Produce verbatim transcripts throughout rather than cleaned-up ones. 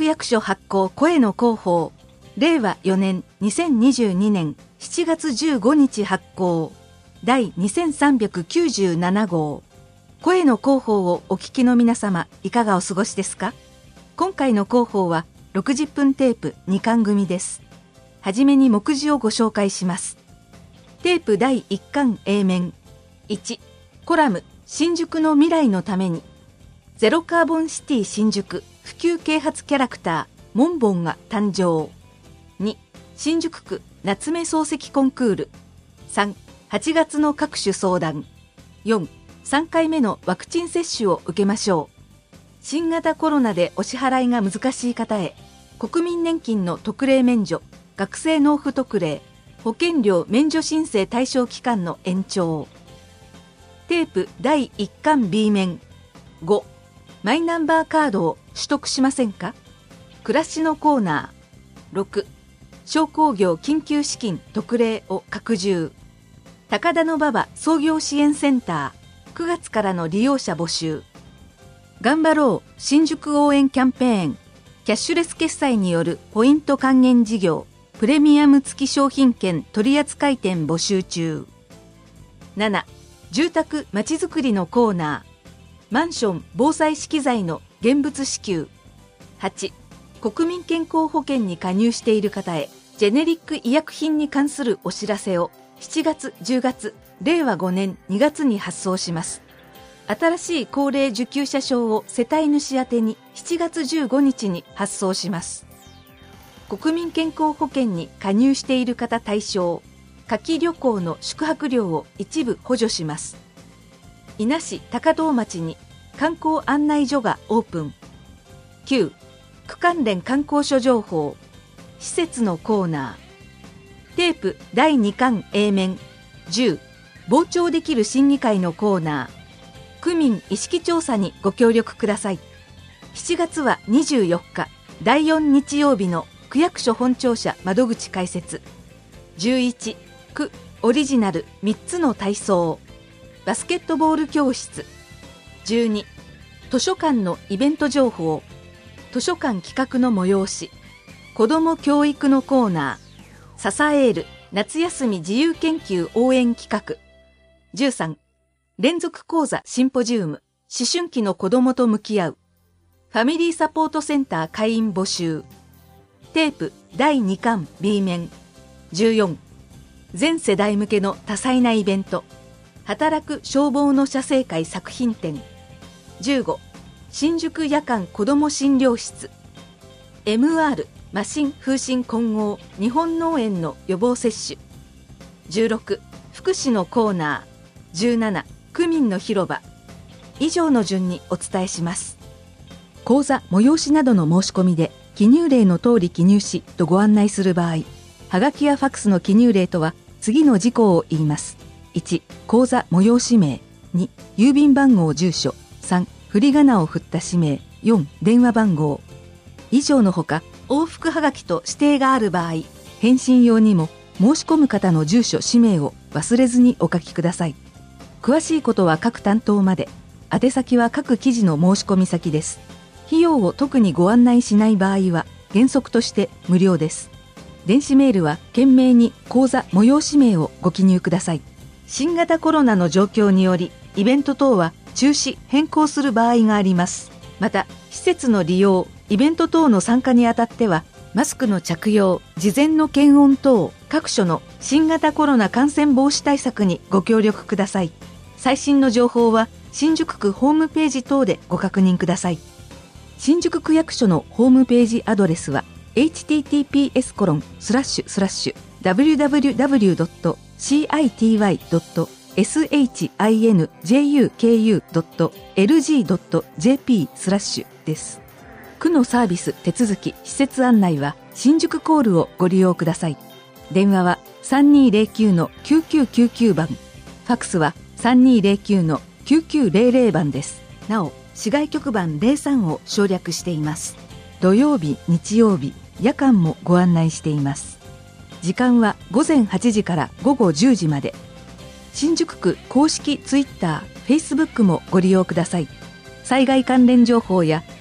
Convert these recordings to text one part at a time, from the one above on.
役所発行声の広報れいわよねんにせんにじゅうにねんしちがつじゅうごにち発行第にせんさんびゃくきゅうじゅうななごう声の広報をお聞きの皆様、いかがお過ごしですか？今回の広報はろくじゅっぷんテープにかん組です。はじめに目次をご紹介します。テープだいいっかん A 面いちコラム新宿の未来のためにゼロカーボンシティ新宿普及啓発キャラクターモンボンが誕生。に新宿区夏目漱石コンクール。さんはちがつの各種相談。よんさんかいめのワクチン接種を受けましょう。新型コロナでお支払いが難しい方へ国民年金の特例免除、学生納付特例、保険料免除申請対象期間の延長。テープだいいっかん B 面ごマイナンバーカードを取得しませんか？暮らしのコーナー。ろく商工業緊急資金特例を拡充。高田馬場創業支援センターくがつからの利用者募集。頑張ろう新宿応援キャンペーン。キャッシュレス決済によるポイント還元事業プレミアム付き商品券取扱店募集中。なな住宅まちづくりのコーナー。マンション防災資機材の現物支給。はち国民健康保険に加入している方へジェネリック医薬品に関するお知らせをしちがつじゅうがつれいわごねんにがつに発送します。新しい高齢受給者証を世帯主宛てにしちがつじゅうごにちに発送します。国民健康保険に加入している方対象、夏季旅行の宿泊料を一部補助します。伊那市高遠町に観光案内所がオープン。きゅう区関連観光所情報施設のコーナー。テープだいにかん A 面じゅう傍聴できる審議会のコーナー。区民意識調査にご協力ください。しちがつはにじゅうよっかだいよん日曜日の区役所本庁舎窓口開設。じゅういち区オリジナルみっつの体操バスケットボール教室。じゅうに図書館のイベント情報図書館企画の催し子ども教育のコーナーササエール夏休み自由研究応援企画。じゅうさん連続講座シンポジウム思春期の子どもと向き合うファミリーサポートセンター会員募集。テープだいにかん B 面じゅうよん全世代向けの多彩なイベント働く消防の写生会作品展。じゅうご新宿夜間子ども診療室 エムアール 麻疹風疹混合日本脳炎の予防接種。じゅうろく福祉のコーナー。じゅうなな区民の広場。以上の順にお伝えします。講座催しなどの申し込みで記入例の通り記入しとご案内する場合、はがきやファックスの記入例とは次の事項を言います。いち講座催し名。に郵便番号住所。さん振り仮名を振った氏名。よん電話番号。以上のほか往復はがきと指定がある場合、返信用にも申し込む方の住所氏名を忘れずにお書きください。詳しいことは各担当まで。宛先は各記事の申し込み先です。費用を特にご案内しない場合は原則として無料です。電子メールは懸命に講座催し名をご記入ください。新型コロナの状況によりイベント等は中止変更する場合があります。また施設の利用イベント等の参加にあたってはマスクの着用事前の検温等各所の新型コロナ感染防止対策にご協力ください。最新の情報は新宿区ホームページ等でご確認ください。新宿区役所のホームページアドレスは エイチティーティーピーエスコロンスラッシュスラッシュダブリューダブリューダブリュードットシーアイティーワイドットエスエイチアイエヌジェイユーケーユードットエルジードットジェーピースラッシュです。区のサービス手続き施設案内は新宿コールをご利用ください。電話は さんにーぜろきゅうのきゅうきゅうきゅうきゅう 番、ファックスは さんにーぜろきゅうのきゅうきゅうゼロゼロ 番です。なお市外局番ゼロさんを省略しています。土曜日日曜日夜間もご案内しています。時間はごぜんはちじからごごじゅうじまで。新宿区公式ツイッター、フェイスブックもご利用ください。災害関連情報や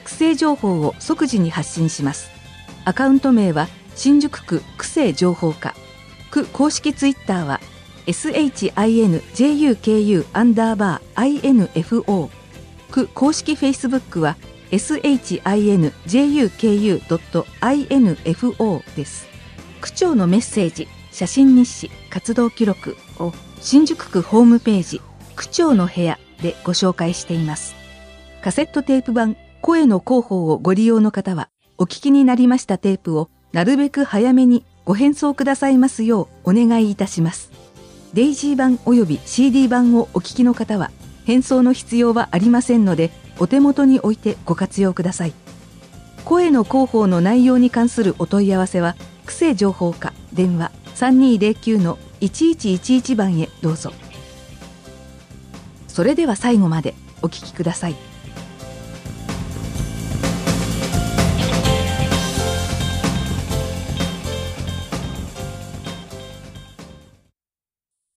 区政情報を即時に発信します。アカウント名は新宿区区政情報課。区公式ツイッターは シンジュク アンダーバー インフォ。区公式フェイスブックは シンジュク インフォ です。区長のメッセージ、写真日誌、活動記録を新宿区ホームページ区長の部屋でご紹介しています。カセットテープ版声の広報をご利用の方は、お聞きになりましたテープをなるべく早めにご返送くださいますようお願いいたします。デイジー版および シーディー 版をお聞きの方は、返送の必要はありませんので、お手元に置いてご活用ください。声の広報の内容に関するお問い合わせは、区政情報課電話 さんにーぜろきゅう のいちいちいちいち 番へどうぞ。それでは最後までお聞きください。